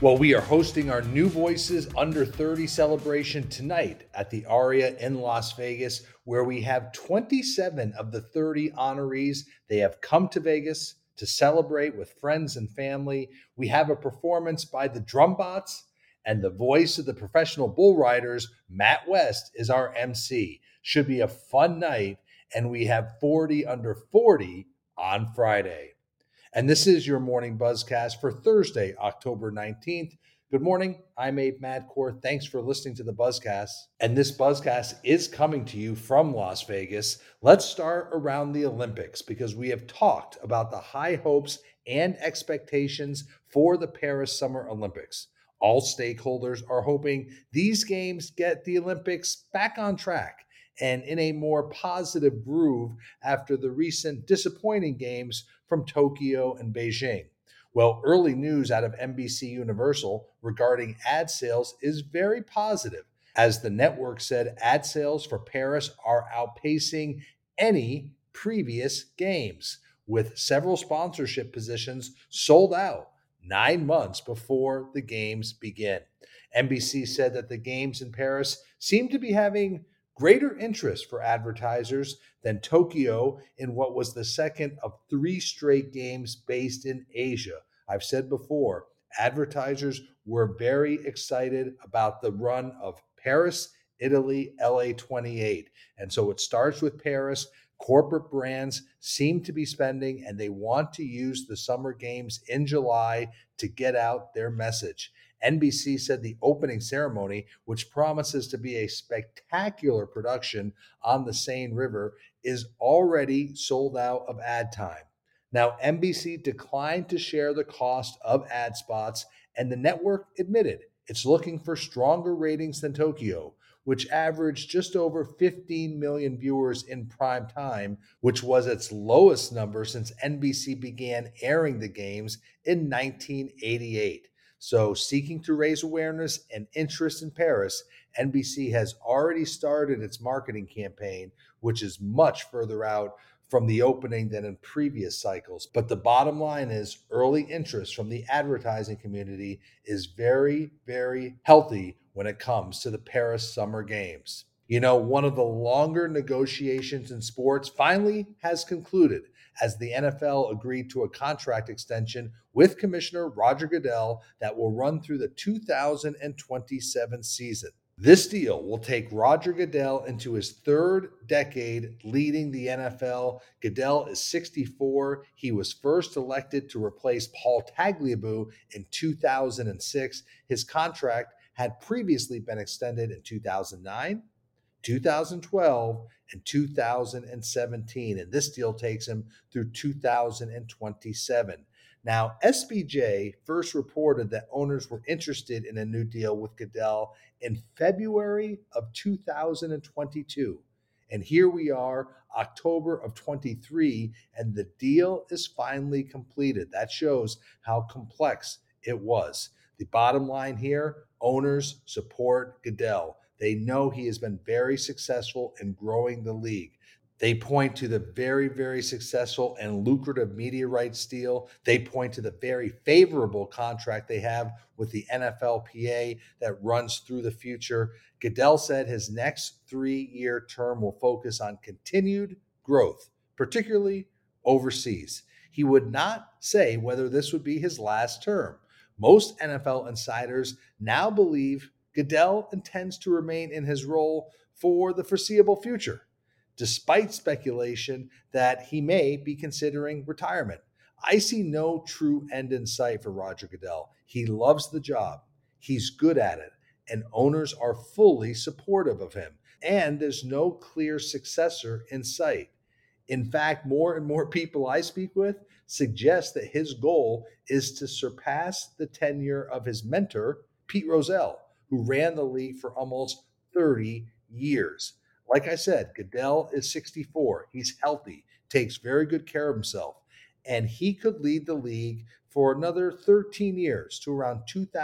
Well, we are hosting our New Voices Under 30 celebration tonight at the Aria in Las Vegas, where we have 27 of the 30 honorees. They have come to Vegas to celebrate with friends and family. We have a performance by the Drumbots, and the voice of the professional bull riders, Matt West, is our MC. Should be a fun night, and we have 40 under 40 on Friday. And this is your morning buzzcast for Thursday, October 19th. Good morning. I'm Abe Madcore. Thanks for listening to the buzzcast. And this buzzcast is coming to you from Las Vegas. Let's start around the Olympics because we have talked about the high hopes and expectations for the Paris Summer Olympics. All stakeholders are hoping these games get the Olympics back on track and in a more positive groove after the recent disappointing games from Tokyo and Beijing. Well, early news out of NBC Universal regarding ad sales is very positive, as the network said ad sales for Paris are outpacing any previous games, with several sponsorship positions sold out 9 months before the games begin. NBC said that the games in Paris seem to be having greater interest for advertisers than Tokyo in what was the second of three straight games based in Asia. I've said before, advertisers were very excited about the run of Paris, Italy, LA 28. And so it starts with Paris. Corporate brands seem to be spending, and they want to use the summer games in July to get out their message. NBC said the opening ceremony, which promises to be a spectacular production on the Seine River, is already sold out of ad time. Now, NBC declined to share the cost of ad spots, and the network admitted it's looking for stronger ratings than Tokyo, which averaged just over 15 million viewers in prime time, which was its lowest number since NBC began airing the games in 1988. So, seeking to raise awareness and interest in Paris, NBC has already started its marketing campaign, which is much further out from the opening than in previous cycles. But the bottom line is early interest from the advertising community is very, very healthy when it comes to the Paris Summer Games. You know, one of the longer negotiations in sports finally has concluded as the NFL agreed to a contract extension with Commissioner Roger Goodell that will run through the 2027 season. This deal will take Roger Goodell into his third decade leading the NFL. Goodell is 64. He was first elected to replace Paul Tagliabue in 2006. His contract had previously been extended in 2009, 2012, and 2017. And this deal takes him through 2027. Now, SBJ first reported that owners were interested in a new deal with Goodell in February of 2022. And here we are, October of 23, and the deal is finally completed. That shows how complex it was. The bottom line here, owners support Goodell. They know he has been very successful in growing the league. They point to the very, very successful and lucrative media rights deal. They point to the very favorable contract they have with the NFLPA that runs through the future. Goodell said his next 3-year term will focus on continued growth, particularly overseas. He would not say whether this would be his last term. Most NFL insiders now believe Goodell intends to remain in his role for the foreseeable future, despite speculation that he may be considering retirement. I see no true end in sight for Roger Goodell. He loves the job, he's good at it, and owners are fully supportive of him. And there's no clear successor in sight. In fact, more and more people I speak with suggest that his goal is to surpass the tenure of his mentor, Pete Rozelle, who ran the league for almost 30 years. Like I said, Goodell is 64. He's healthy, takes very good care of himself, and he could lead the league for another 13 years to around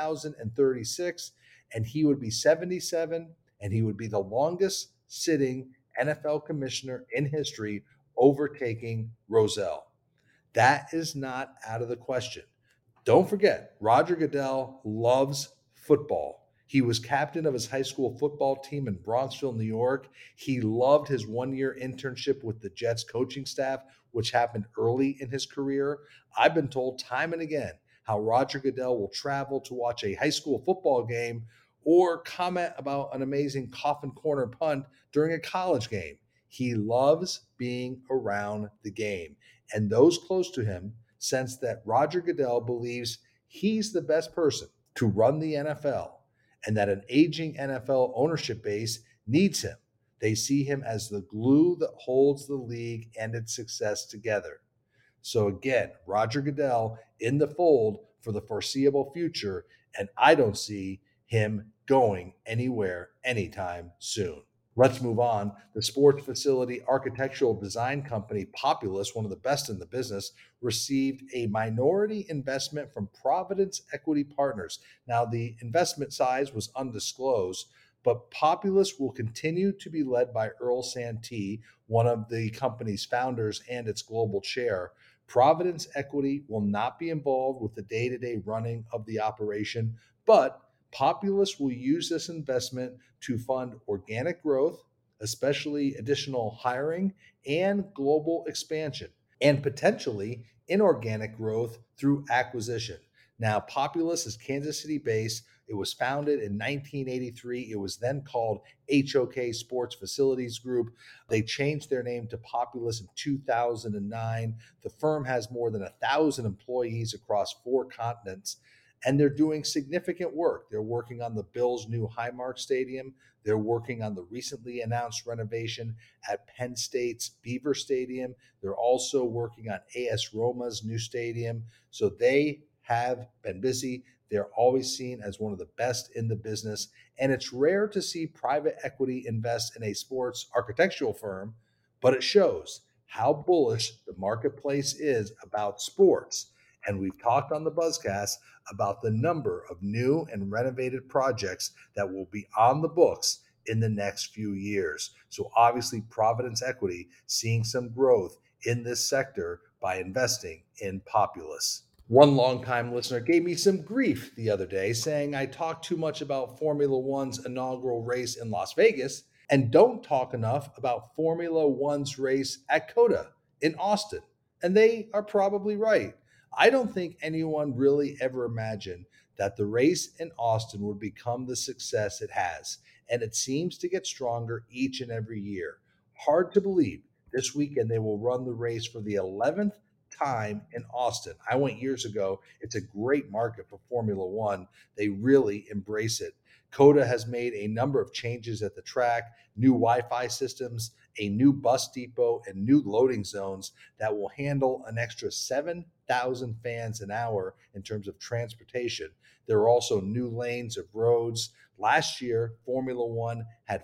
2036, and he would be 77, and he would be the longest sitting NFL commissioner in history, overtaking Rozelle. That is not out of the question. Don't forget, Roger Goodell loves football. He was captain of his high school football team in Bronxville, New York. He loved his 1 year internship with the Jets coaching staff, which happened early in his career. I've been told time and again how Roger Goodell will travel to watch a high school football game or comment about an amazing coffin corner punt during a college game. He loves being around the game, and those close to him sense that Roger Goodell believes he's the best person to run the NFL and that an aging NFL ownership base needs him. They see him as the glue that holds the league and its success together. So, again, Roger Goodell in the fold for the foreseeable future, and I don't see him going anywhere anytime soon. Let's move on. The sports facility architectural design company Populous, one of the best in the business, received a minority investment from Providence Equity Partners. Now, the investment size was undisclosed, but Populous will continue to be led by Earl Santee, one of the company's founders and its global chair. Providence Equity will not be involved with the day to day running of the operation, but Populous will use this investment to fund organic growth, especially additional hiring and global expansion, and potentially inorganic growth through acquisition. Now, Populous is Kansas City based. It was founded in 1983. It was then called HOK Sports Facilities Group. They changed their name to Populous in 2009. The firm has more than 1,000 employees across 4 continents, and they're doing significant work. They're working on the Bills' new Highmark Stadium. They're working on the recently announced renovation at Penn State's Beaver Stadium. They're also working on AS Roma's new stadium. So they have been busy. They're always seen as one of the best in the business. And it's rare to see private equity invest in a sports architectural firm, but it shows how bullish the marketplace is about sports. And we've talked on the Buzzcast about the number of new and renovated projects that will be on the books in the next few years. So obviously, Providence Equity seeing some growth in this sector by investing in Populous. One longtime listener gave me some grief the other day saying I talk too much about Formula One's inaugural race in Las Vegas and don't talk enough about Formula One's race at COTA in Austin. And they are probably right. I don't think anyone really ever imagined that the race in Austin would become the success it has, and it seems to get stronger each and every year. Hard to believe this weekend they will run the race for the 11th time in Austin. I went years ago. It's a great market for Formula One. They really embrace it. COTA has made a number of changes at the track, new Wi Fi systems, a new bus depot, and new loading zones that will handle an extra 7,000 fans an hour in terms of transportation. There are also new lanes of roads. Last year, Formula One had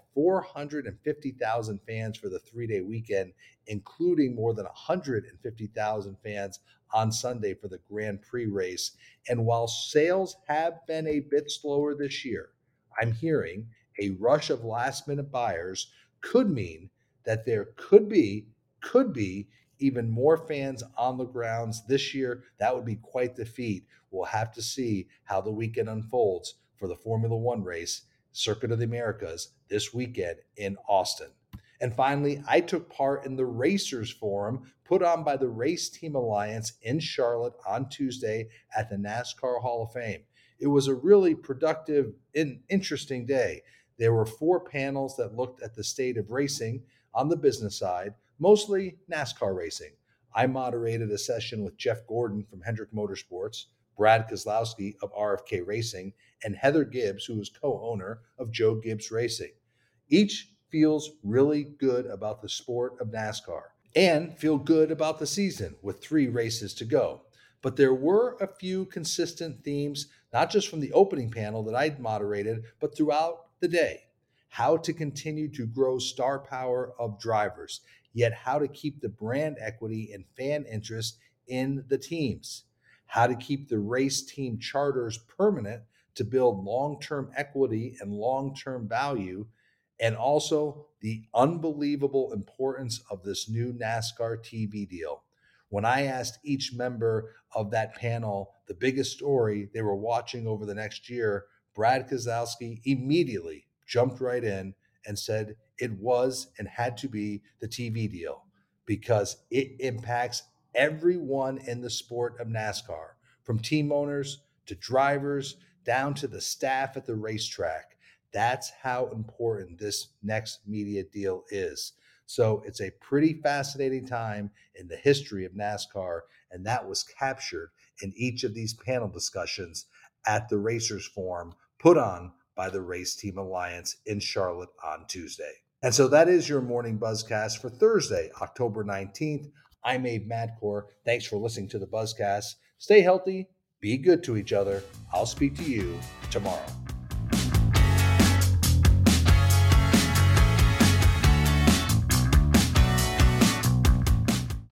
450,000 fans for the 3 day weekend, including more than 150,000 fans on Sunday for the Grand Prix race. And while sales have been a bit slower this year, I'm hearing a rush of last minute buyers could mean that there could be even more fans on the grounds this year. That would be quite the feat. We'll have to see how the weekend unfolds for the Formula One race, Circuit of the Americas, this weekend in Austin. And finally, I took part in the Racers Forum put on by the Race Team Alliance in Charlotte on Tuesday at the NASCAR Hall of Fame. It was a really productive and interesting day. There were 4 panels that looked at the state of racing on the business side, mostly NASCAR racing. I moderated a session with Jeff Gordon from Hendrick Motorsports, Brad Kozlowski of RFK Racing, and Heather Gibbs, who is co owner of Joe Gibbs Racing. Each feels really good about the sport of NASCAR and feel good about the season with 3 races to go. But there were a few consistent themes, not just from the opening panel that I'd moderated, but throughout the day. How to continue to grow star power of drivers, yet how to keep the brand equity and fan interest in the teams. How to keep the race team charters permanent to build long term equity and long term value, and also the unbelievable importance of this new NASCAR TV deal. When I asked each member of that panel the biggest story they were watching over the next year, Brad Kozlowski immediately jumped right in and said it was and had to be the TV deal because it impacts everyone in the sport of NASCAR, from team owners to drivers down to the staff at the racetrack. That's how important this next media deal is. So it's a pretty fascinating time in the history of NASCAR, and that was captured in each of these panel discussions at the Racers Forum put on by the Race Team Alliance in Charlotte on Tuesday. And so that is your morning buzzcast for Thursday, October 19th. I'm Abe Madcore. Thanks for listening to the Buzzcast. Stay healthy, be good to each other. I'll speak to you tomorrow.